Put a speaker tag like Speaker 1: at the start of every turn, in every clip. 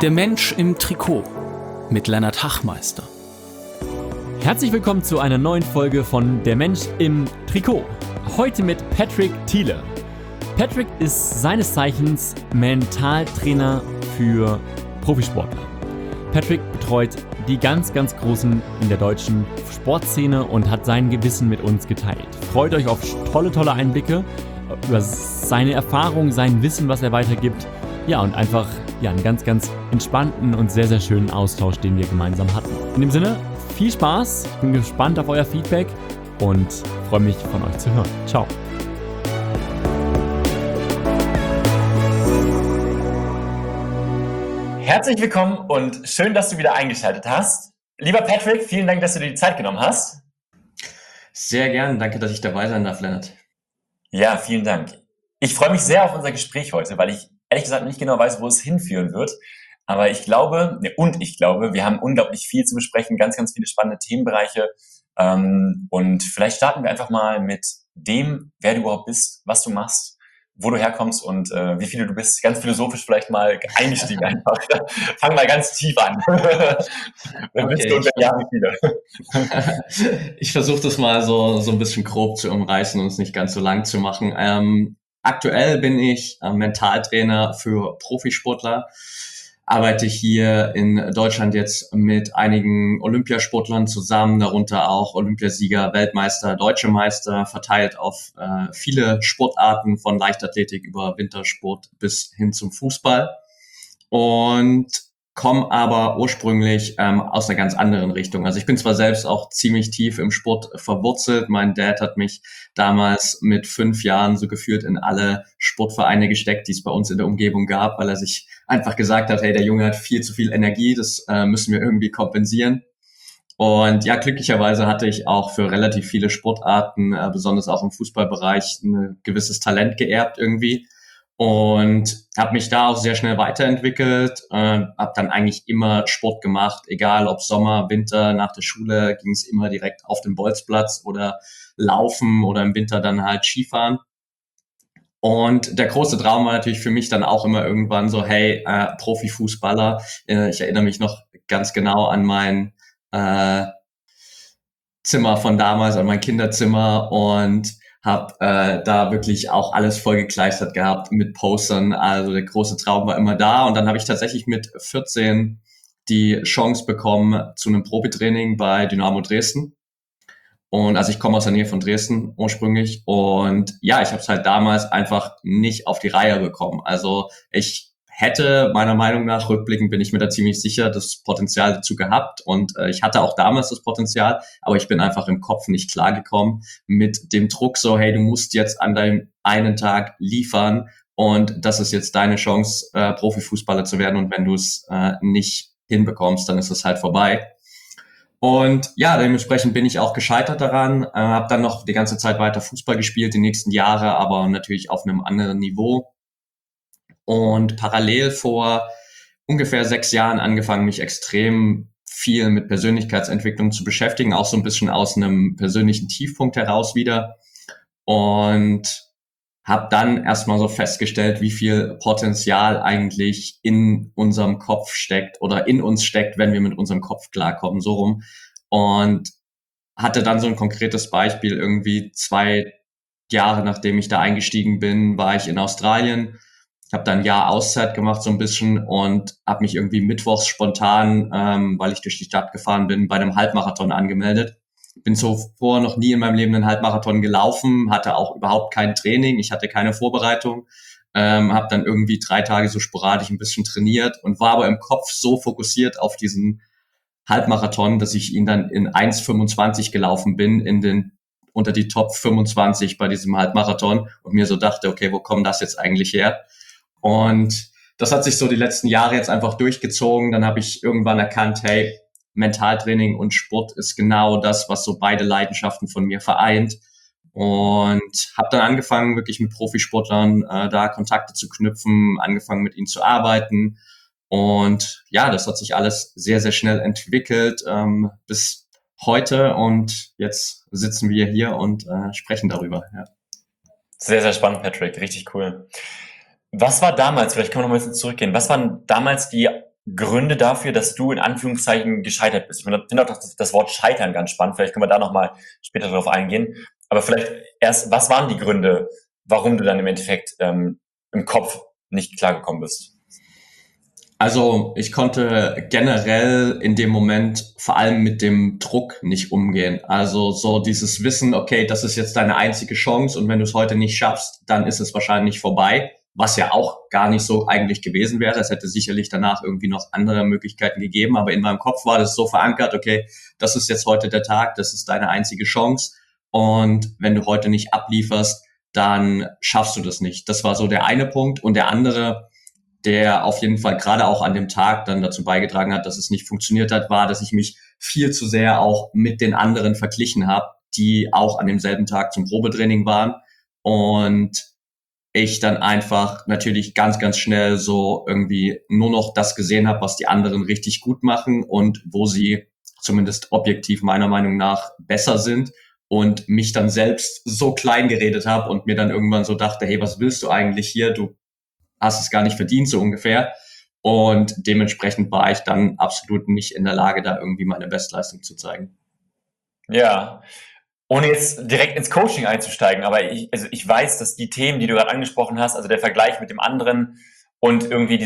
Speaker 1: Der Mensch im Trikot mit Lennart Hachmeister.
Speaker 2: Herzlich willkommen zu einer neuen Folge von Der Mensch im Trikot. Heute mit Patrick Thiele. Patrick ist seines Zeichens Mentaltrainer für Profisportler. Patrick betreut die ganz Großen in der deutschen Sportszene und hat sein Gewissen mit uns geteilt. Freut euch auf tolle Einblicke über seine Erfahrungen, sein Wissen, was er weitergibt. Ja, und einfach einen ganz entspannten und sehr schönen Austausch, den wir gemeinsam hatten. In dem Sinne, viel Spaß, ich bin gespannt auf euer Feedback und freue mich, von euch zu hören. Ciao.
Speaker 3: Herzlich willkommen und schön, dass du wieder eingeschaltet hast. Lieber Patrick, vielen Dank, dass du dir die Zeit genommen hast.
Speaker 4: Sehr gern, danke, dass ich dabei sein darf, Lennart.
Speaker 3: Ja, vielen Dank. Ich freue mich sehr auf unser Gespräch heute, weil ich ehrlich gesagt nicht genau weiß, wo es hinführen wird. Aber ich glaube, wir haben unglaublich viel zu besprechen, ganz viele spannende Themenbereiche. Und vielleicht starten wir einfach mal mit dem, wer du überhaupt bist, was du machst, wo du herkommst und wie viele du bist. Ganz philosophisch vielleicht mal eingestiegen einfach. Fang mal ganz tief an. Wer bist du und wie viele?
Speaker 4: Ich versuche das mal so ein bisschen grob zu umreißen und es nicht ganz so lang zu machen. Aktuell bin ich Mentaltrainer für Profisportler, arbeite hier in Deutschland jetzt mit einigen Olympiasportlern zusammen, darunter auch Olympiasieger, Weltmeister, Deutsche Meister, verteilt auf viele Sportarten von Leichtathletik über Wintersport bis hin zum Fußball und komme aber ursprünglich aus einer ganz anderen Richtung. Also ich bin zwar selbst auch ziemlich tief im Sport verwurzelt. Mein Dad hat mich damals mit 5 Jahren so geführt in alle Sportvereine gesteckt, die es bei uns in der Umgebung gab, weil er sich einfach gesagt hat, hey, der Junge hat viel zu viel Energie, das müssen wir irgendwie kompensieren. Und ja, glücklicherweise hatte ich auch für relativ viele Sportarten, besonders auch im Fußballbereich, ein gewisses Talent geerbt irgendwie. Und habe mich da auch sehr schnell weiterentwickelt, habe dann eigentlich immer Sport gemacht, egal ob Sommer, Winter, nach der Schule ging es immer direkt auf den Bolzplatz oder laufen oder im Winter dann halt Skifahren. Und der große Traum war natürlich für mich dann auch immer irgendwann so, hey, Profifußballer. Ich erinnere mich noch ganz genau an mein Zimmer von damals, an mein Kinderzimmer und habe da wirklich auch alles vollgekleistert gehabt mit Postern. Also der große Traum war immer da. Und dann habe ich tatsächlich mit 14 die Chance bekommen zu einem Probetraining bei Dynamo Dresden. Und also ich komme aus der Nähe von Dresden ursprünglich. Und ja, ich habe es halt damals einfach nicht auf die Reihe bekommen. Also ich hätte meiner Meinung nach, rückblickend bin ich mir da ziemlich sicher, das Potenzial dazu gehabt und ich hatte auch damals das Potenzial, aber ich bin einfach im Kopf nicht klargekommen mit dem Druck so, hey, du musst jetzt an deinem einen Tag liefern und das ist jetzt deine Chance, Profifußballer zu werden und wenn du es nicht hinbekommst, dann ist es halt vorbei. Und ja, dementsprechend bin ich auch gescheitert daran, habe dann noch die ganze Zeit weiter Fußball gespielt, die nächsten Jahre, aber natürlich auf einem anderen Niveau. Und parallel vor ungefähr 6 Jahren angefangen, mich extrem viel mit Persönlichkeitsentwicklung zu beschäftigen, auch so ein bisschen aus einem persönlichen Tiefpunkt heraus wieder. Und habe dann erstmal so festgestellt, wie viel Potenzial eigentlich in unserem Kopf steckt oder in uns steckt, wenn wir mit unserem Kopf klarkommen, so rum. Und hatte dann so ein konkretes Beispiel, irgendwie 2 Jahre nachdem ich da eingestiegen bin, war ich in Australien. Ich habe dann ein Jahr Auszeit gemacht so ein bisschen und habe mich irgendwie mittwochs spontan, weil ich durch die Stadt gefahren bin, bei einem Halbmarathon angemeldet. Bin zuvor noch nie in meinem Leben einen Halbmarathon gelaufen, hatte auch überhaupt kein Training, ich hatte keine Vorbereitung, habe dann irgendwie 3 Tage so sporadisch ein bisschen trainiert und war aber im Kopf so fokussiert auf diesen Halbmarathon, dass ich ihn dann in 1,25 gelaufen bin, unter die Top 25 bei diesem Halbmarathon und mir so dachte, okay, wo kommt das jetzt eigentlich her? Und das hat sich so die letzten Jahre jetzt einfach durchgezogen. Dann habe ich irgendwann erkannt, hey, Mentaltraining und Sport ist genau das, was so beide Leidenschaften von mir vereint. Und habe dann angefangen, wirklich mit Profisportlern da Kontakte zu knüpfen, angefangen mit ihnen zu arbeiten. Und ja, das hat sich alles sehr schnell entwickelt bis heute. Und jetzt sitzen wir hier und sprechen darüber. Ja.
Speaker 3: Sehr spannend, Patrick. Richtig cool. Was war damals, vielleicht können wir noch mal ein bisschen zurückgehen, was waren damals die Gründe dafür, dass du in Anführungszeichen gescheitert bist? Ich finde auch das Wort Scheitern ganz spannend. Vielleicht können wir da nochmal später drauf eingehen. Aber vielleicht erst, was waren die Gründe, warum du dann im Endeffekt im Kopf nicht klargekommen bist?
Speaker 4: Also ich konnte generell in dem Moment vor allem mit dem Druck nicht umgehen. Also so dieses Wissen, okay, das ist jetzt deine einzige Chance und wenn du es heute nicht schaffst, dann ist es wahrscheinlich vorbei, was ja auch gar nicht so eigentlich gewesen wäre. Es hätte sicherlich danach irgendwie noch andere Möglichkeiten gegeben, aber in meinem Kopf war das so verankert, okay, das ist jetzt heute der Tag, das ist deine einzige Chance und wenn du heute nicht ablieferst, dann schaffst du das nicht. Das war so der eine Punkt und der andere, der auf jeden Fall gerade auch an dem Tag dann dazu beigetragen hat, dass es nicht funktioniert hat, war, dass ich mich viel zu sehr auch mit den anderen verglichen habe, die auch an demselben Tag zum Probetraining waren und ich dann einfach natürlich ganz, ganz schnell so irgendwie nur noch das gesehen habe, was die anderen richtig gut machen und wo sie zumindest objektiv meiner Meinung nach besser sind und mich dann selbst so klein geredet habe und mir dann irgendwann so dachte, hey, was willst du eigentlich hier? Du hast es gar nicht verdient, so ungefähr. Und dementsprechend war ich dann absolut nicht in der Lage, da irgendwie meine Bestleistung zu zeigen.
Speaker 3: Ja, ohne jetzt direkt ins Coaching einzusteigen, aber ich weiß, dass die Themen, die du gerade angesprochen hast, also der Vergleich mit dem anderen und irgendwie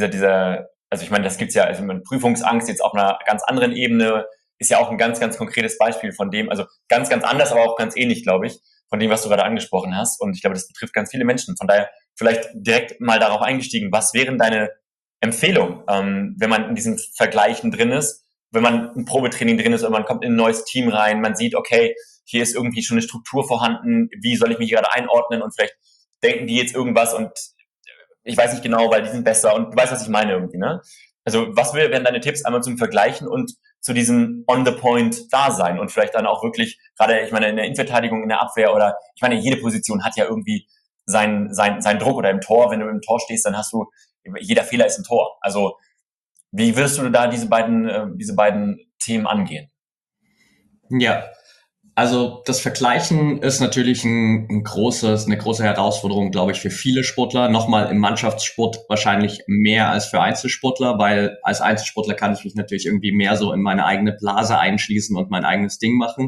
Speaker 3: also ich meine, das gibt's ja, also mit Prüfungsangst jetzt auf einer ganz anderen Ebene, ist ja auch ein ganz, ganz konkretes Beispiel von dem, also ganz, ganz anders, aber auch ganz ähnlich, glaube ich, von dem, was du gerade angesprochen hast. Und ich glaube, das betrifft ganz viele Menschen. Von daher vielleicht direkt mal darauf eingestiegen, was wären deine Empfehlungen, wenn man in diesen Vergleichen drin ist, wenn man im Probetraining drin ist oder man kommt in ein neues Team rein, man sieht, okay, hier ist irgendwie schon eine Struktur vorhanden, wie soll ich mich gerade einordnen und vielleicht denken die jetzt irgendwas und ich weiß nicht genau, weil die sind besser und du weißt, was ich meine irgendwie, ne? Also was wären deine Tipps einmal zum Vergleichen und zu diesem On-the-Point-Dasein und vielleicht dann auch wirklich, gerade ich meine in der Innenverteidigung, in der Abwehr oder ich meine jede Position hat ja irgendwie seinen Druck oder im Tor, wenn du im Tor stehst, dann hast du, jeder Fehler ist ein Tor. Also wie würdest du da diese beiden Themen angehen?
Speaker 4: Ja, also das Vergleichen ist natürlich eine große Herausforderung, glaube ich, für viele Sportler. Nochmal im Mannschaftssport wahrscheinlich mehr als für Einzelsportler, weil als Einzelsportler kann ich mich natürlich irgendwie mehr so in meine eigene Blase einschließen und mein eigenes Ding machen.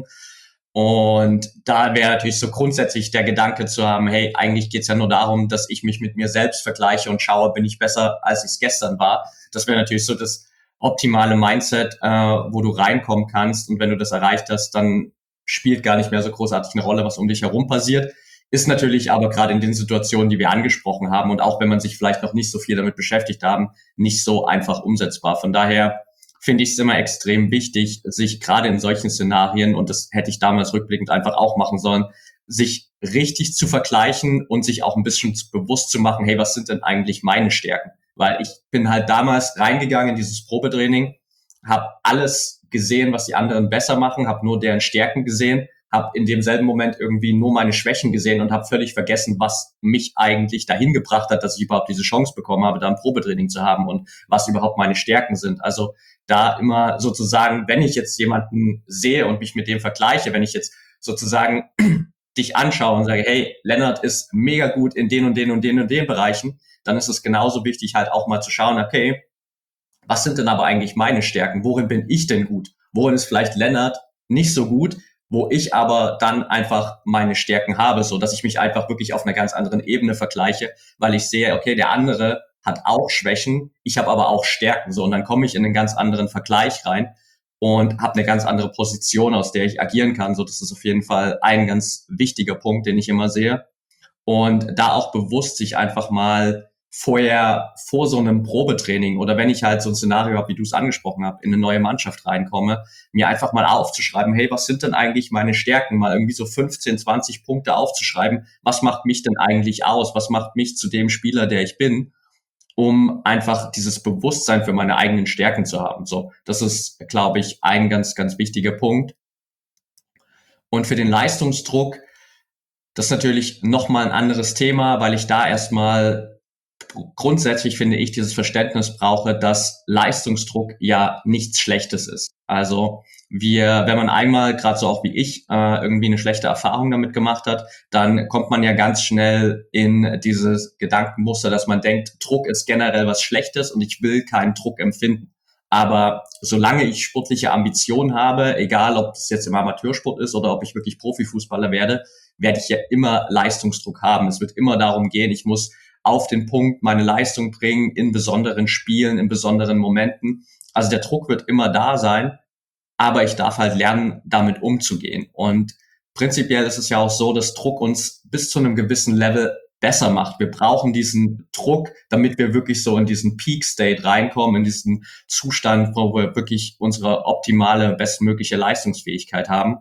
Speaker 4: Und da wäre natürlich so grundsätzlich der Gedanke zu haben, hey, eigentlich geht's ja nur darum, dass ich mich mit mir selbst vergleiche und schaue, bin ich besser, als ich es gestern war. Das wäre natürlich so das optimale Mindset, wo du reinkommen kannst. Und wenn du das erreicht hast, dann spielt gar nicht mehr so großartig eine Rolle, was um dich herum passiert. Ist natürlich aber gerade in den Situationen, die wir angesprochen haben und auch wenn man sich vielleicht noch nicht so viel damit beschäftigt haben, nicht so einfach umsetzbar. Von daher finde ich es immer extrem wichtig, sich gerade in solchen Szenarien, und das hätte ich damals rückblickend einfach auch machen sollen, sich richtig zu vergleichen und sich auch ein bisschen bewusst zu machen, hey, was sind denn eigentlich meine Stärken? Weil ich bin halt damals reingegangen in dieses Probetraining, habe alles gesehen, was die anderen besser machen, habe nur deren Stärken gesehen, habe in demselben Moment irgendwie nur meine Schwächen gesehen und habe völlig vergessen, was mich eigentlich dahin gebracht hat, dass ich überhaupt diese Chance bekommen habe, da ein Probetraining zu haben und was überhaupt meine Stärken sind. Also da immer sozusagen, wenn ich jetzt jemanden sehe und mich mit dem vergleiche, wenn ich jetzt sozusagen dich anschaue und sage, hey, Lennart ist mega gut in den und den und den und den Bereichen, dann ist es genauso wichtig halt auch mal zu schauen, okay, was sind denn aber eigentlich meine Stärken? Worin bin ich denn gut? Worin ist vielleicht Lennart nicht so gut, wo ich aber dann einfach meine Stärken habe, so dass ich mich einfach wirklich auf einer ganz anderen Ebene vergleiche, weil ich sehe, okay, der andere hat auch Schwächen, ich habe aber auch Stärken, so und dann komme ich in einen ganz anderen Vergleich rein und habe eine ganz andere Position, aus der ich agieren kann. So, das ist auf jeden Fall ein ganz wichtiger Punkt, den ich immer sehe. Und da auch bewusst sich einfach mal vorher vor so einem Probetraining oder wenn ich halt so ein Szenario habe, wie du es angesprochen hast, in eine neue Mannschaft reinkomme, mir einfach mal aufzuschreiben, hey, was sind denn eigentlich meine Stärken? Mal irgendwie so 15, 20 Punkte aufzuschreiben. Was macht mich denn eigentlich aus? Was macht mich zu dem Spieler, der ich bin? Um einfach dieses Bewusstsein für meine eigenen Stärken zu haben. So, das ist, glaube ich, ein ganz, ganz wichtiger Punkt. Und für den Leistungsdruck, das ist natürlich nochmal ein anderes Thema, weil ich da erstmal grundsätzlich, finde ich, dieses Verständnis brauche, dass Leistungsdruck ja nichts Schlechtes ist. Also wenn man einmal, gerade so auch wie ich, irgendwie eine schlechte Erfahrung damit gemacht hat, dann kommt man ja ganz schnell in dieses Gedankenmuster, dass man denkt, Druck ist generell was Schlechtes und ich will keinen Druck empfinden. Aber solange ich sportliche Ambitionen habe, egal ob es jetzt im Amateursport ist oder ob ich wirklich Profifußballer werde ich ja immer Leistungsdruck haben. Es wird immer darum gehen, ich muss auf den Punkt meine Leistung bringen in besonderen Spielen, in besonderen Momenten. Also der Druck wird immer da sein, aber ich darf halt lernen, damit umzugehen. Und prinzipiell ist es ja auch so, dass Druck uns bis zu einem gewissen Level besser macht. Wir brauchen diesen Druck, damit wir wirklich so in diesen Peak State reinkommen, in diesen Zustand, wo wir wirklich unsere optimale, bestmögliche Leistungsfähigkeit haben.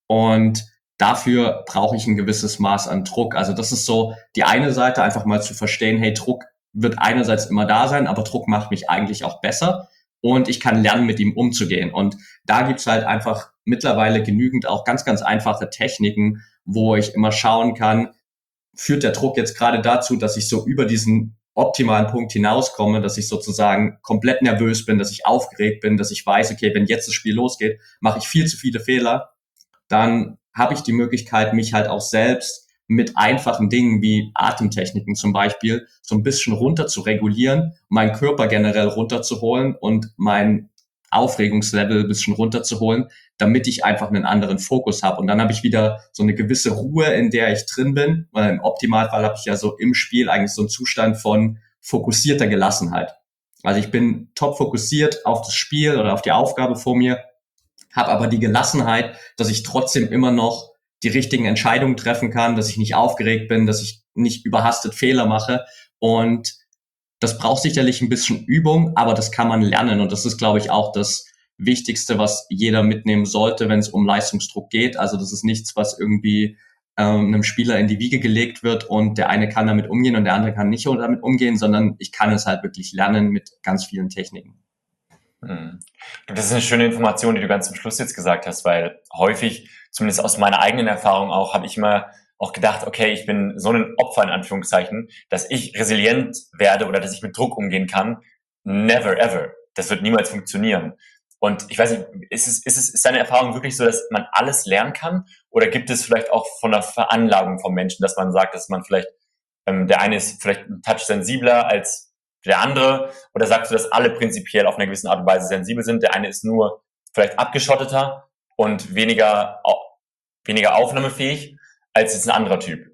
Speaker 4: Und dafür brauche ich ein gewisses Maß an Druck. Also das ist so die eine Seite, einfach mal zu verstehen, hey, Druck wird einerseits immer da sein, aber Druck macht mich eigentlich auch besser und ich kann lernen, mit ihm umzugehen. Und da gibt's halt einfach mittlerweile genügend auch ganz, ganz einfache Techniken, wo ich immer schauen kann, führt der Druck jetzt gerade dazu, dass ich so über diesen optimalen Punkt hinauskomme, dass ich sozusagen komplett nervös bin, dass ich aufgeregt bin, dass ich weiß, okay, wenn jetzt das Spiel losgeht, mache ich viel zu viele Fehler, dann habe ich die Möglichkeit, mich halt auch selbst mit einfachen Dingen wie Atemtechniken zum Beispiel so ein bisschen runter zu regulieren, meinen Körper generell runterzuholen und mein Aufregungslevel ein bisschen runterzuholen, damit ich einfach einen anderen Fokus habe. Und dann habe ich wieder so eine gewisse Ruhe, in der ich drin bin, weil im Optimalfall habe ich ja so im Spiel eigentlich so einen Zustand von fokussierter Gelassenheit. Also ich bin top fokussiert auf das Spiel oder auf die Aufgabe vor mir, habe aber die Gelassenheit, dass ich trotzdem immer noch die richtigen Entscheidungen treffen kann, dass ich nicht aufgeregt bin, dass ich nicht überhastet Fehler mache. Und das braucht sicherlich ein bisschen Übung, aber das kann man lernen. Und das ist, glaube ich, auch das Wichtigste, was jeder mitnehmen sollte, wenn es um Leistungsdruck geht. Also das ist nichts, was irgendwie einem Spieler in die Wiege gelegt wird und der eine kann damit umgehen und der andere kann nicht damit umgehen, sondern ich kann es halt wirklich lernen mit ganz vielen Techniken.
Speaker 3: Das ist eine schöne Information, die du ganz zum Schluss jetzt gesagt hast, weil häufig, zumindest aus meiner eigenen Erfahrung auch, habe ich immer auch gedacht, okay, ich bin so ein Opfer in Anführungszeichen, dass ich resilient werde oder dass ich mit Druck umgehen kann. Never ever. Das wird niemals funktionieren. Und ich weiß nicht, ist deine Erfahrung wirklich so, dass man alles lernen kann? Oder gibt es vielleicht auch von der Veranlagung vom Menschen, dass man sagt, dass man vielleicht, der eine ist vielleicht ein Touch sensibler als der andere? Oder sagst du, dass alle prinzipiell auf einer gewissen Art und Weise sensibel sind? Der eine ist nur vielleicht abgeschotteter und weniger aufnahmefähig als jetzt ein anderer Typ?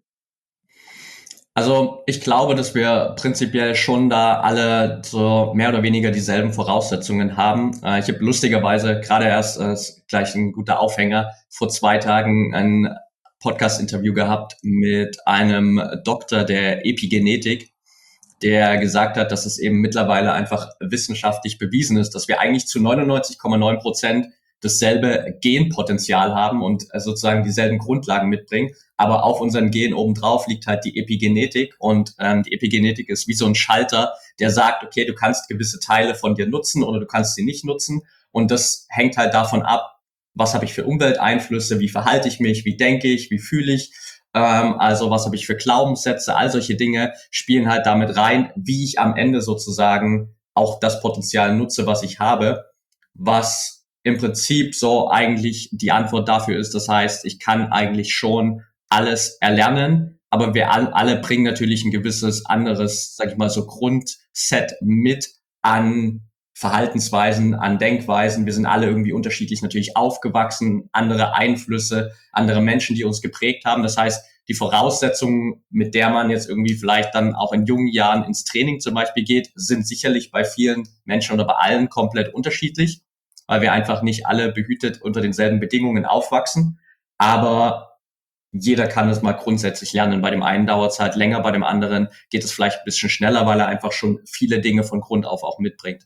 Speaker 4: Also ich glaube, dass wir prinzipiell schon da alle so mehr oder weniger dieselben Voraussetzungen haben. Ich habe lustigerweise gerade erst, gleich ein guter Aufhänger, vor 2 Tagen ein Podcast-Interview gehabt mit einem Doktor der Epigenetik, der gesagt hat, dass es eben mittlerweile einfach wissenschaftlich bewiesen ist, dass wir eigentlich zu 99,9% dasselbe Genpotenzial haben und sozusagen dieselben Grundlagen mitbringen. Aber auf unseren Gen obendrauf liegt halt die Epigenetik und die Epigenetik ist wie so ein Schalter, der sagt, okay, du kannst gewisse Teile von dir nutzen oder du kannst sie nicht nutzen. Und das hängt halt davon ab, was habe ich für Umwelteinflüsse, wie verhalte ich mich, wie denke ich, wie fühle ich. Also was habe ich für Glaubenssätze, all solche Dinge spielen halt damit rein, wie ich am Ende sozusagen auch das Potenzial nutze, was ich habe, was im Prinzip so eigentlich die Antwort dafür ist. Das heißt, ich kann eigentlich schon alles erlernen, aber wir alle bringen natürlich ein gewisses anderes, sag ich mal, so Grundset mit an Verhaltensweisen, an Denkweisen. Wir sind alle irgendwie unterschiedlich natürlich aufgewachsen, andere Einflüsse, andere Menschen, die uns geprägt haben. Das heißt, die Voraussetzungen, mit der man jetzt irgendwie vielleicht dann auch in jungen Jahren ins Training zum Beispiel geht, sind sicherlich bei vielen Menschen oder bei allen komplett unterschiedlich, weil wir einfach nicht alle behütet unter denselben Bedingungen aufwachsen. Aber jeder kann es mal grundsätzlich lernen. Bei dem einen dauert es halt länger, bei dem anderen geht es vielleicht ein bisschen schneller, weil er einfach schon viele Dinge von Grund auf auch mitbringt.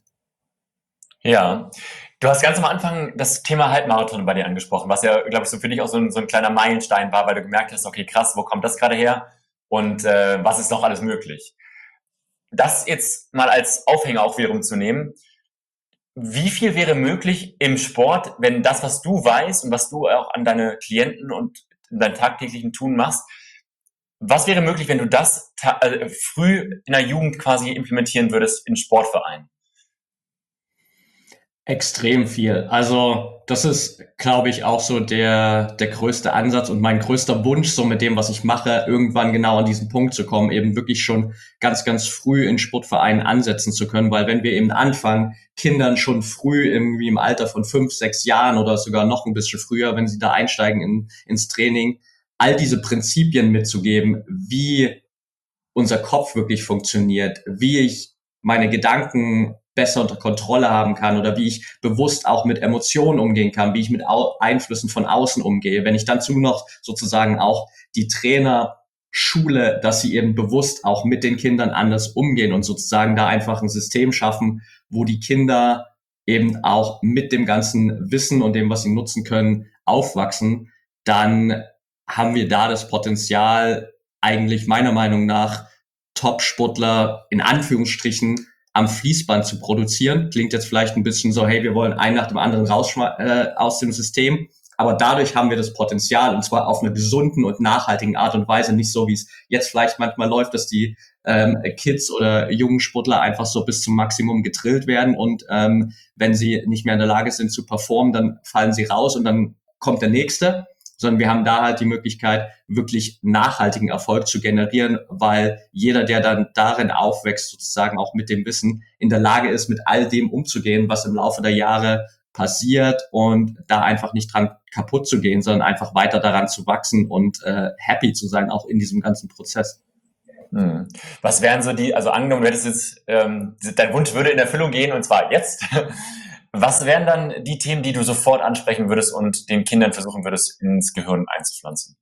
Speaker 3: Ja, du hast ganz am Anfang das Thema Halbmarathon bei dir angesprochen, was ja, glaube ich, so für dich auch so ein kleiner Meilenstein war, weil du gemerkt hast, okay, krass, wo kommt das gerade her und was ist noch alles möglich? Das jetzt mal als Aufhänger auch wiederum zu nehmen, wie viel wäre möglich im Sport, wenn das, was du weißt und was du auch an deine Klienten und in deinem tagtäglichen Tun machst, was wäre möglich, wenn du das früh in der Jugend quasi implementieren würdest in Sportvereinen?
Speaker 4: Extrem viel. Also das ist, glaube ich, auch so der größte Ansatz und mein größter Wunsch, so mit dem, was ich mache, irgendwann genau an diesen Punkt zu kommen, eben wirklich schon ganz, ganz früh in Sportvereinen ansetzen zu können, weil wenn wir eben anfangen, Kindern schon früh irgendwie im Alter von 5, 6 Jahren oder sogar noch ein bisschen früher, wenn sie da einsteigen ins Training, all diese Prinzipien mitzugeben, wie unser Kopf wirklich funktioniert, wie ich meine Gedanken besser unter Kontrolle haben kann oder wie ich bewusst auch mit Emotionen umgehen kann, wie ich mit Einflüssen von außen umgehe. Wenn ich dazu noch sozusagen auch die Trainer schule, dass sie eben bewusst auch mit den Kindern anders umgehen und sozusagen da einfach ein System schaffen, wo die Kinder eben auch mit dem ganzen Wissen und dem, was sie nutzen können, aufwachsen, dann haben wir da das Potenzial, eigentlich meiner Meinung nach Top-Sportler in Anführungsstrichen am Fließband zu produzieren. Klingt jetzt vielleicht ein bisschen so, hey, wir wollen einen nach dem anderen raus aus dem System. Aber dadurch haben wir das Potenzial, und zwar auf einer gesunden und nachhaltigen Art und Weise, nicht so, wie es jetzt vielleicht manchmal läuft, dass die Kids oder jungen Sportler einfach so bis zum Maximum gedrillt werden und wenn sie nicht mehr in der Lage sind zu performen, dann fallen sie raus und dann kommt der Nächste. Sondern wir haben da halt die Möglichkeit, wirklich nachhaltigen Erfolg zu generieren, weil jeder, der dann darin aufwächst, sozusagen auch mit dem Wissen, in der Lage ist, mit all dem umzugehen, was im Laufe der Jahre passiert und da einfach nicht dran kaputt zu gehen, sondern einfach weiter daran zu wachsen und happy zu sein, auch in diesem ganzen Prozess.
Speaker 3: Was wären so also angenommen, du hättest jetzt, dein Wunsch würde in Erfüllung gehen und zwar jetzt. Was wären dann die Themen, die du sofort ansprechen würdest und den Kindern versuchen würdest, ins Gehirn einzupflanzen?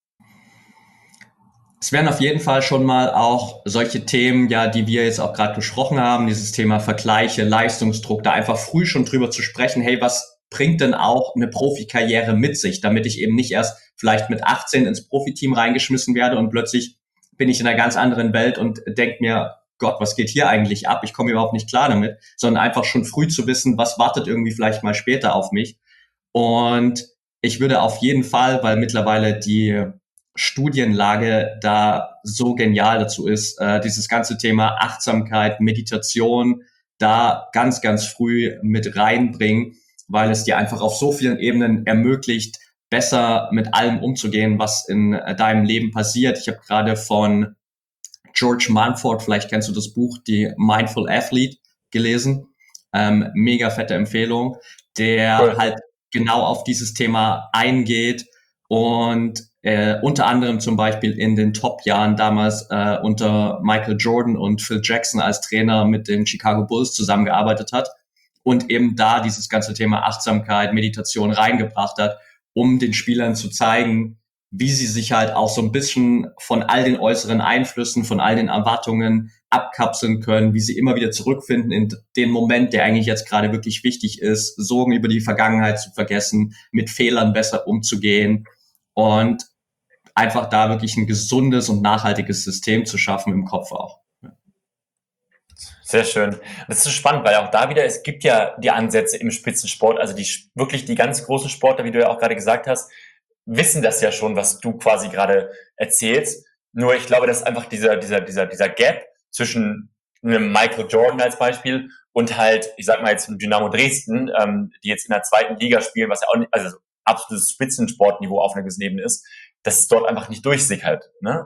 Speaker 4: Es wären auf jeden Fall schon mal auch solche Themen, ja, die wir jetzt auch gerade besprochen haben, dieses Thema Vergleiche, Leistungsdruck, da einfach früh schon drüber zu sprechen, hey, was bringt denn auch eine Profikarriere mit sich, damit ich eben nicht erst vielleicht mit 18 ins Profiteam reingeschmissen werde und plötzlich bin ich in einer ganz anderen Welt und denke mir, Gott, was geht hier eigentlich ab? Ich komme überhaupt nicht klar damit, sondern einfach schon früh zu wissen, was wartet irgendwie vielleicht mal später auf mich. Und ich würde auf jeden Fall, weil mittlerweile die Studienlage da so genial dazu ist, dieses ganze Thema Achtsamkeit, Meditation da ganz, ganz früh mit reinbringen, weil es dir einfach auf so vielen Ebenen ermöglicht, besser mit allem umzugehen, was in deinem Leben passiert. Ich habe gerade von George Manford, vielleicht kennst du das Buch, die Mindful Athlete, gelesen. Mega fette Empfehlung, der cool. Halt genau auf dieses Thema eingeht und unter anderem zum Beispiel in den Top-Jahren damals unter Michael Jordan und Phil Jackson als Trainer mit den Chicago Bulls zusammengearbeitet hat und eben da dieses ganze Thema Achtsamkeit, Meditation reingebracht hat, um den Spielern zu zeigen, wie sie sich halt auch so ein bisschen von all den äußeren Einflüssen, von all den Erwartungen abkapseln können, wie sie immer wieder zurückfinden in den Moment, der eigentlich jetzt gerade wirklich wichtig ist, Sorgen über die Vergangenheit zu vergessen, mit Fehlern besser umzugehen und einfach da wirklich ein gesundes und nachhaltiges System zu schaffen im Kopf auch.
Speaker 3: Sehr schön. Das ist so spannend, weil auch da wieder, es gibt ja die Ansätze im Spitzensport, also wirklich die ganz großen Sportler, wie du ja auch gerade gesagt hast, wissen das ja schon, was du quasi gerade erzählst. Nur ich glaube, dass einfach dieser Gap zwischen einem Michael Jordan als Beispiel und halt, ich sag mal jetzt ein Dynamo Dresden, die jetzt in der zweiten Liga spielen, was ja auch nicht, also absolutes Spitzensportniveau auf einer gewissen Ebene ist, dass es dort einfach nicht durchsickert, ne?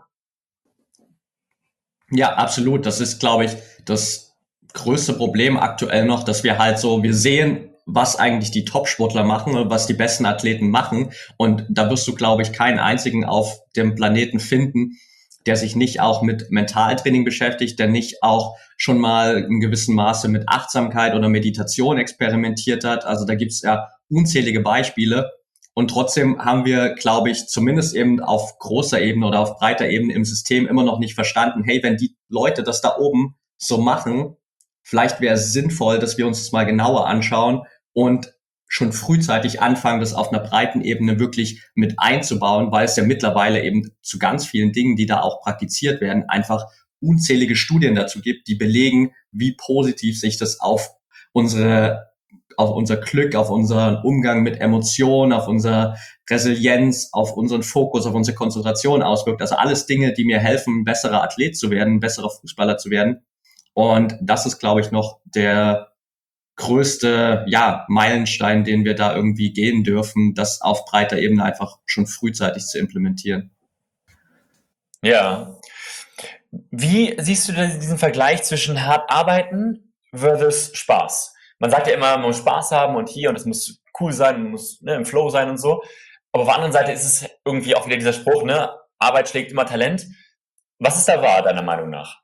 Speaker 4: Ja, absolut. Das ist, glaube ich, das größte Problem aktuell noch, dass wir halt so, wir sehen, was eigentlich die Top-Sportler machen und was die besten Athleten machen. Und da wirst du, glaube ich, keinen einzigen auf dem Planeten finden, der sich nicht auch mit Mentaltraining beschäftigt, der nicht auch schon mal in gewissem Maße mit Achtsamkeit oder Meditation experimentiert hat. Also da gibt's ja unzählige Beispiele. Und trotzdem haben wir, glaube ich, zumindest eben auf großer Ebene oder auf breiter Ebene im System immer noch nicht verstanden, hey, wenn die Leute das da oben so machen, vielleicht wäre es sinnvoll, dass wir uns das mal genauer anschauen und schon frühzeitig anfangen, das auf einer breiten Ebene wirklich mit einzubauen, weil es ja mittlerweile eben zu ganz vielen Dingen, die da auch praktiziert werden, einfach unzählige Studien dazu gibt, die belegen, wie positiv sich das auf unser Glück, auf unseren Umgang mit Emotionen, auf unsere Resilienz, auf unseren Fokus, auf unsere Konzentration auswirkt. Also alles Dinge, die mir helfen, ein besserer Athlet zu werden, ein besserer Fußballer zu werden. Und das ist, glaube ich, noch der größte, Meilenstein, den wir da irgendwie gehen dürfen, das auf breiter Ebene einfach schon frühzeitig zu implementieren.
Speaker 3: Ja. Wie siehst du denn diesen Vergleich zwischen hart arbeiten versus Spaß? Man sagt ja immer, man muss Spaß haben und hier und es muss cool sein, man muss im Flow sein und so. Aber auf der anderen Seite ist es irgendwie auch wieder dieser Spruch, ne? Arbeit schlägt immer Talent. Was ist da wahr, deiner Meinung nach?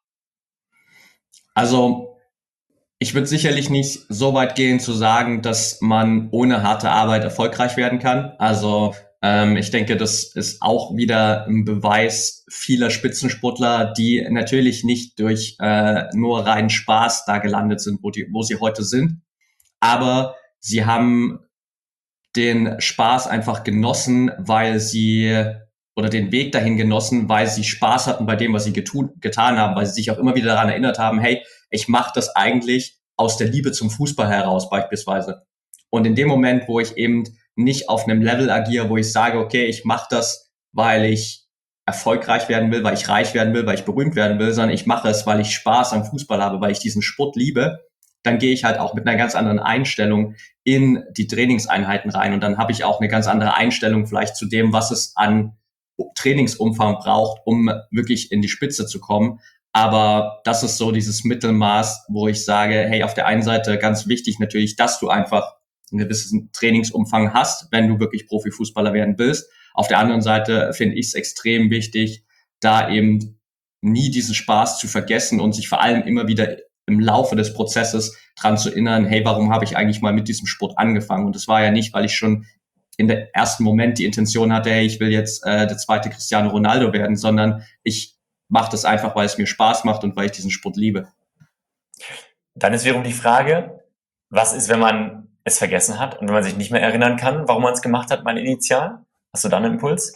Speaker 4: Also ich würde sicherlich nicht so weit gehen zu sagen, dass man ohne harte Arbeit erfolgreich werden kann. Also ich denke, das ist auch wieder ein Beweis vieler Spitzensportler, die natürlich nicht durch nur reinen Spaß da gelandet sind, wo sie heute sind. Aber sie haben den Spaß einfach genossen, oder den Weg dahin genossen, weil sie Spaß hatten bei dem, was sie getan haben, weil sie sich auch immer wieder daran erinnert haben, hey, ich mache das eigentlich aus der Liebe zum Fußball heraus beispielsweise. Und in dem Moment, wo ich eben nicht auf einem Level agiere, wo ich sage, okay, ich mache das, weil ich erfolgreich werden will, weil ich reich werden will, weil ich berühmt werden will, sondern ich mache es, weil ich Spaß am Fußball habe, weil ich diesen Sport liebe, dann gehe ich halt auch mit einer ganz anderen Einstellung in die Trainingseinheiten rein. Und dann habe ich auch eine ganz andere Einstellung vielleicht zu dem, was es an Trainingsumfang braucht, um wirklich in die Spitze zu kommen. Aber das ist so dieses Mittelmaß, wo ich sage, hey, auf der einen Seite ganz wichtig natürlich, dass du einfach einen gewissen Trainingsumfang hast, wenn du wirklich Profifußballer werden willst. Auf der anderen Seite finde ich es extrem wichtig, da eben nie diesen Spaß zu vergessen und sich vor allem immer wieder im Laufe des Prozesses dran zu erinnern, hey, warum habe ich eigentlich mal mit diesem Sport angefangen? Und das war ja nicht, weil ich schon in der ersten Moment die Intention hatte, hey, ich will jetzt der zweite Cristiano Ronaldo werden, sondern ich mache das einfach, weil es mir Spaß macht und weil ich diesen Sport liebe.
Speaker 3: Dann ist wiederum die Frage, was ist, wenn man es vergessen hat und wenn man sich nicht mehr erinnern kann, warum man es gemacht hat, mal initial? Hast du da einen Impuls?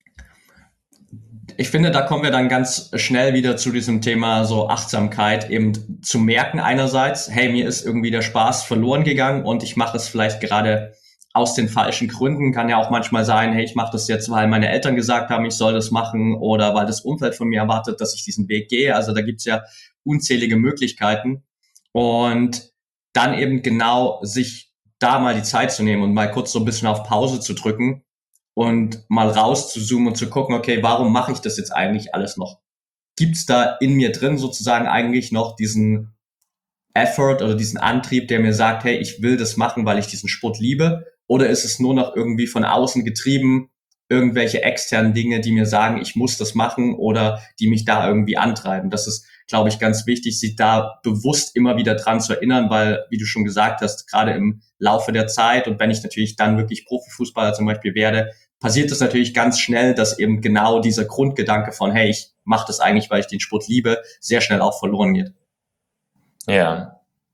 Speaker 4: Ich finde, da kommen wir dann ganz schnell wieder zu diesem Thema so Achtsamkeit, eben zu merken einerseits, hey, mir ist irgendwie der Spaß verloren gegangen und ich mache es vielleicht gerade aus den falschen Gründen. Kann ja auch manchmal sein, hey, ich mache das jetzt, weil meine Eltern gesagt haben, ich soll das machen oder weil das Umfeld von mir erwartet, dass ich diesen Weg gehe. Also da gibt's ja unzählige Möglichkeiten. Und dann eben genau sich da mal die Zeit zu nehmen und mal kurz so ein bisschen auf Pause zu drücken und mal raus zu zoomen und zu gucken, okay, warum mache ich das jetzt eigentlich alles noch? Gibt's da in mir drin sozusagen eigentlich noch diesen Effort oder diesen Antrieb, der mir sagt, hey, ich will das machen, weil ich diesen Sport liebe? Oder ist es nur noch irgendwie von außen getrieben, irgendwelche externen Dinge, die mir sagen, ich muss das machen oder die mich da irgendwie antreiben? Das ist, glaube ich, ganz wichtig, sich da bewusst immer wieder dran zu erinnern, weil, wie du schon gesagt hast, gerade im Laufe der Zeit und wenn ich natürlich dann wirklich Profifußballer zum Beispiel werde, passiert es natürlich ganz schnell, dass eben genau dieser Grundgedanke von, hey, ich mache das eigentlich, weil ich den Sport liebe, sehr schnell auch verloren geht.
Speaker 3: Ja.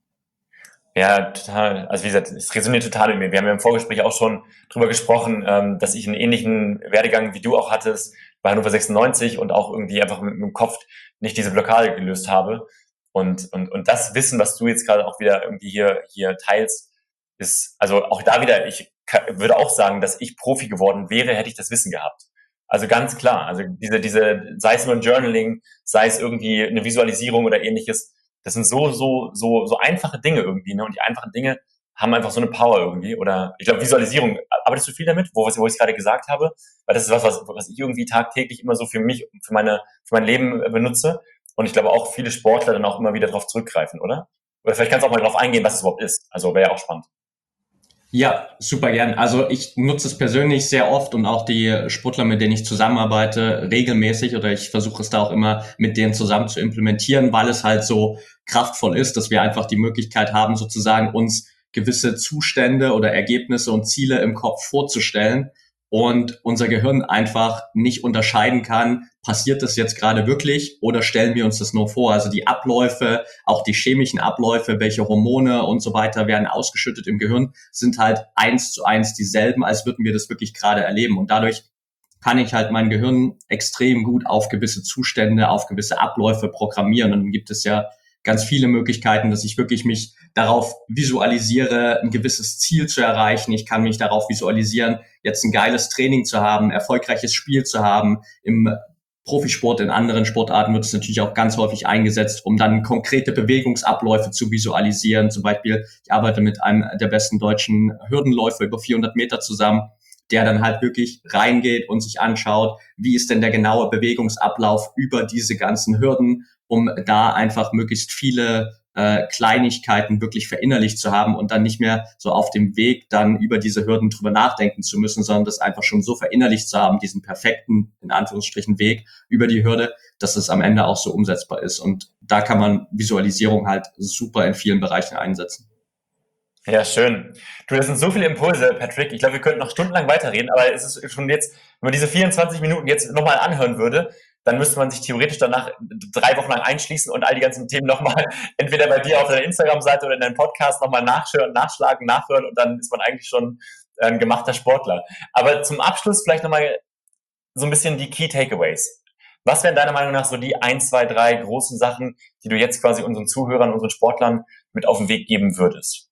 Speaker 3: Ja, total. Also wie gesagt, es resoniert total mit mir. Wir haben ja im Vorgespräch auch schon drüber gesprochen, dass ich einen ähnlichen Werdegang wie du auch hattest bei Hannover 96 und auch irgendwie einfach mit dem Kopf nicht diese Blockade gelöst habe. Und das Wissen, was du jetzt gerade auch wieder irgendwie hier teilst, ist, also auch da wieder, ich würde auch sagen, dass ich Profi geworden wäre, hätte ich das Wissen gehabt. Also ganz klar, also diese, sei es nur ein Journaling, sei es irgendwie eine Visualisierung oder ähnliches, das sind so einfache Dinge irgendwie, ne? Und die einfachen Dinge haben einfach so eine Power irgendwie. Oder ich glaube, Visualisierung, arbeitest du viel damit, wo ich es gerade gesagt habe? Weil das ist was ich irgendwie tagtäglich immer so für mich, für mein Leben benutze. Und ich glaube auch viele Sportler dann auch immer wieder darauf zurückgreifen, oder? Oder vielleicht kannst du auch mal darauf eingehen, was es überhaupt ist. Also wäre ja auch spannend.
Speaker 4: Ja, super gern. Also ich nutze es persönlich sehr oft und auch die Sportler, mit denen ich zusammenarbeite, regelmäßig oder ich versuche es da auch immer mit denen zusammen zu implementieren, weil es halt so kraftvoll ist, dass wir einfach die Möglichkeit haben, sozusagen uns gewisse Zustände oder Ergebnisse und Ziele im Kopf vorzustellen und unser Gehirn einfach nicht unterscheiden kann, passiert das jetzt gerade wirklich oder stellen wir uns das nur vor? Also die Abläufe, auch die chemischen Abläufe, welche Hormone und so weiter werden ausgeschüttet im Gehirn, sind halt 1:1 dieselben, als würden wir das wirklich gerade erleben. Und dadurch kann ich halt mein Gehirn extrem gut auf gewisse Zustände, auf gewisse Abläufe programmieren. Und dann gibt es ja ganz viele Möglichkeiten, dass ich wirklich mich darauf visualisiere, ein gewisses Ziel zu erreichen. Ich kann mich darauf visualisieren, jetzt ein geiles Training zu haben, erfolgreiches Spiel zu haben, im Profisport, in anderen Sportarten wird es natürlich auch ganz häufig eingesetzt, um dann konkrete Bewegungsabläufe zu visualisieren. Zum Beispiel, ich arbeite mit einem der besten deutschen Hürdenläufer über 400 Meter zusammen, der dann halt wirklich reingeht und sich anschaut, wie ist denn der genaue Bewegungsablauf über diese ganzen Hürden, um da einfach möglichst viele Kleinigkeiten wirklich verinnerlicht zu haben und dann nicht mehr so auf dem Weg dann über diese Hürden drüber nachdenken zu müssen, sondern das einfach schon so verinnerlicht zu haben, diesen perfekten, in Anführungsstrichen, Weg über die Hürde, dass es am Ende auch so umsetzbar ist. Und da kann man Visualisierung halt super in vielen Bereichen einsetzen.
Speaker 3: Ja, schön. Du, das sind so viele Impulse, Patrick. Ich glaube, wir könnten noch stundenlang weiterreden, aber es ist schon jetzt, wenn man diese 24 Minuten jetzt nochmal anhören würde, dann müsste man sich theoretisch danach 3 Wochen lang einschließen und all die ganzen Themen nochmal entweder bei dir auf deiner Instagram-Seite oder in deinem Podcast nochmal nachhören, nachhören und dann ist man eigentlich schon ein gemachter Sportler. Aber zum Abschluss vielleicht nochmal so ein bisschen die Key Takeaways. Was wären deiner Meinung nach so die 1, 2, 3 großen Sachen, die du jetzt quasi unseren Zuhörern, unseren Sportlern mit auf den Weg geben würdest?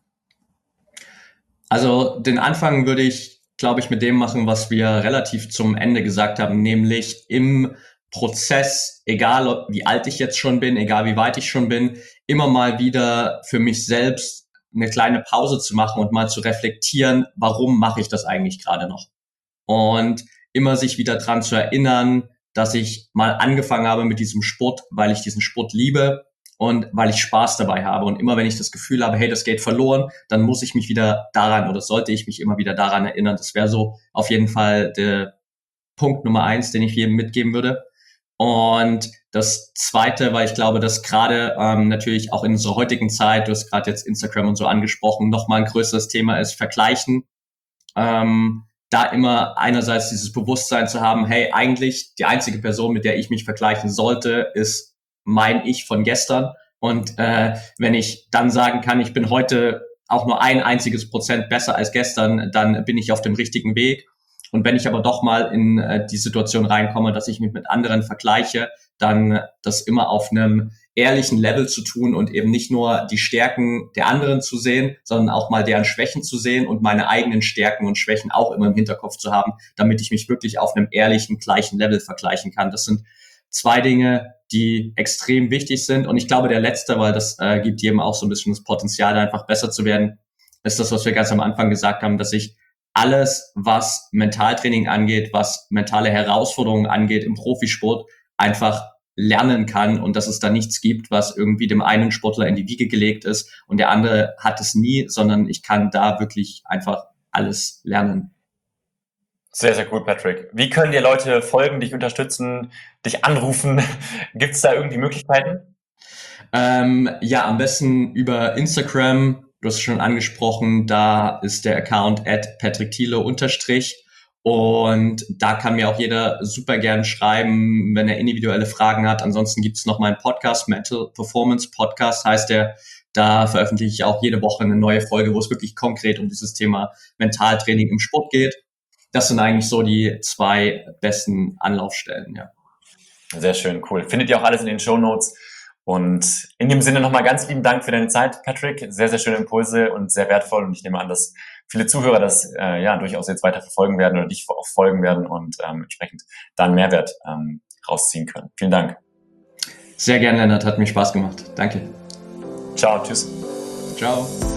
Speaker 4: Also den Anfang würde ich, glaube ich, mit dem machen, was wir relativ zum Ende gesagt haben, nämlich im Prozess, egal wie alt ich jetzt schon bin, egal wie weit ich schon bin, immer mal wieder für mich selbst eine kleine Pause zu machen und mal zu reflektieren, warum mache ich das eigentlich gerade noch? Und immer sich wieder dran zu erinnern, dass ich mal angefangen habe mit diesem Sport, weil ich diesen Sport liebe und weil ich Spaß dabei habe. Und immer wenn ich das Gefühl habe, hey, das geht verloren, dann muss ich mich wieder daran oder sollte ich mich immer wieder daran erinnern. Das wäre so auf jeden Fall der Punkt Nummer 1, den ich jedem mitgeben würde. Und das Zweite, weil ich glaube, dass gerade natürlich auch in unserer heutigen Zeit, du hast gerade jetzt Instagram und so angesprochen, nochmal ein größeres Thema ist, Vergleichen. Da immer einerseits dieses Bewusstsein zu haben, hey, eigentlich die einzige Person, mit der ich mich vergleichen sollte, ist mein Ich von gestern. Und wenn ich dann sagen kann, ich bin heute auch nur 1 Prozent besser als gestern, dann bin ich auf dem richtigen Weg. Und wenn ich aber doch mal in die Situation reinkomme, dass ich mich mit anderen vergleiche, dann das immer auf einem ehrlichen Level zu tun und eben nicht nur die Stärken der anderen zu sehen, sondern auch mal deren Schwächen zu sehen und meine eigenen Stärken und Schwächen auch immer im Hinterkopf zu haben, damit ich mich wirklich auf einem ehrlichen, gleichen Level vergleichen kann. Das sind 2 Dinge, die extrem wichtig sind. Und ich glaube, der letzte, weil das gibt jedem auch so ein bisschen das Potenzial, da einfach besser zu werden, ist das, was wir ganz am Anfang gesagt haben, dass ich alles, was Mentaltraining angeht, was mentale Herausforderungen angeht im Profisport, einfach lernen kann und dass es da nichts gibt, was irgendwie dem einen Sportler in die Wiege gelegt ist und der andere hat es nie, sondern ich kann da wirklich einfach alles lernen.
Speaker 3: Sehr, sehr cool, Patrick. Wie können dir Leute folgen, dich unterstützen, dich anrufen? Gibt es da irgendwie Möglichkeiten?
Speaker 4: Ja, am besten über Instagram. Du hast es schon angesprochen, da ist der Account @PatrickThiele_ und da kann mir auch jeder super gern schreiben, wenn er individuelle Fragen hat. Ansonsten gibt es noch meinen Podcast, Mental Performance Podcast heißt der. Da veröffentliche ich auch jede Woche eine neue Folge, wo es wirklich konkret um dieses Thema Mentaltraining im Sport geht. Das sind eigentlich so die 2 besten Anlaufstellen, ja.
Speaker 3: Sehr schön, cool. Findet ihr auch alles in den Shownotes. Und in dem Sinne nochmal ganz lieben Dank für deine Zeit, Patrick. Sehr, sehr schöne Impulse und sehr wertvoll. Und ich nehme an, dass viele Zuhörer das durchaus jetzt weiter verfolgen werden oder dich auch folgen werden und entsprechend da einen Mehrwert rausziehen können. Vielen Dank.
Speaker 4: Sehr gerne, Lennart. Hat mir Spaß gemacht. Danke.
Speaker 3: Ciao, tschüss.
Speaker 4: Ciao.